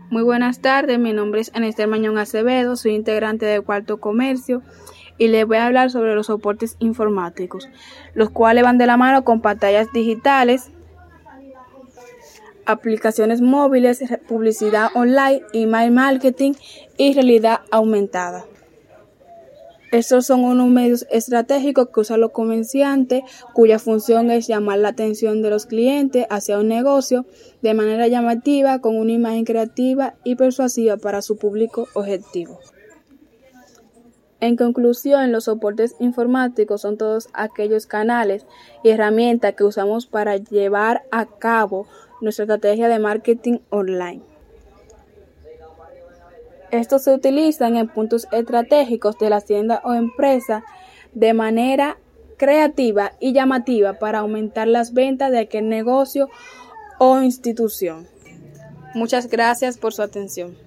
Muy buenas tardes, mi nombre es Anester Mañón Acevedo, soy integrante de Cuarto Comercio y les voy a hablar sobre los soportes informáticos, los cuales van de la mano con pantallas digitales, aplicaciones móviles, publicidad online, email marketing y realidad aumentada. Estos son unos medios estratégicos que usan los comerciantes, cuya función es llamar la atención de los clientes hacia un negocio de manera llamativa, con una imagen creativa y persuasiva para su público objetivo. En conclusión, los soportes informáticos son todos aquellos canales y herramientas que usamos para llevar a cabo nuestra estrategia de marketing online. Estos se utilizan en puntos estratégicos de la tienda o empresa de manera creativa y llamativa para aumentar las ventas de aquel negocio o institución. Muchas gracias por su atención.